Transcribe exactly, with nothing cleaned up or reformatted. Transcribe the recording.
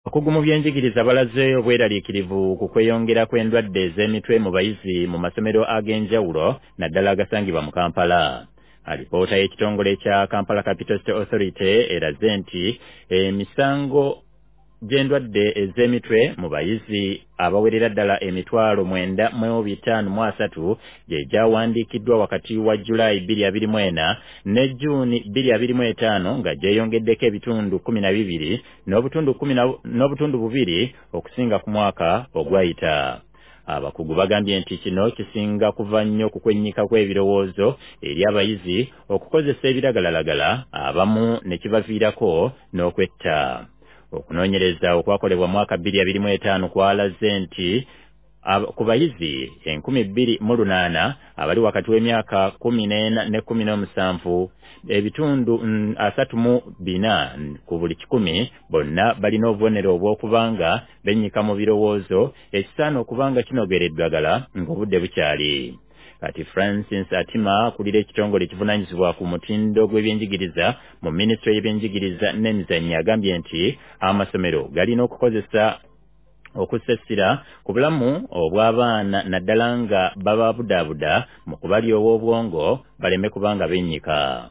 Abakugu mu byenjigiriza balaze obweraliikirivu ku kweyongera kw'endwadde ez'emitwe mu bayizi mu masomero ag'enjawulo naddala agasangibwa mu Kampala. Alipoota y'ekitongole kya Kampala Capital City Authority eraze nti emisango gy'endwadde ez'emitwe mu bayizi abawerera ddala emitwalo mwenda mu bitaano mu asatu gye gyawandiikiddwa wakati wa Julayi bbiri abiri mu ena ne Juuni bbiri abiri mu etaano nga gyeyongeddeko ebitundu kkumi na bibiri n'obutundu kkumi n'obutundu bubiri okusinga ku mwaka ogwayita. Abakugu bagambye nti kino kisinga kuva nnyo ku kwennyika kw'ebirowoozo eri abayizi okukozesa ebiragalalagala abamu ne kibaviirako n'okwetta. Okunoonyereza okwakolebwa mwaka bbiri abiri mu etaano kwalaze nti ku bayizi enkumi bbiri mu lunaana abali wakati w'emyaka kkumi n'ena ne kkumi n'omusanvu ebitundu asatu mu bina ku buli kikumi bonna balina obubonero obw'okubanga bennyika mu birowoozo ekisaana okubanga kinogera eddagala ng'obudde bukyali. Kati Francis Atima akulira ekitongole ekivunaanyizibwa ku mutindo gw'ebyenjigiriza mu minisitule y'ebyenjigiriza n'emizannyo agambye nti amasomero galina okukozesa okussessira ku bulamu obw'abaana naddala nga bababudaabuda mu kubalya obw'obwongo baleme kubanga bennyika.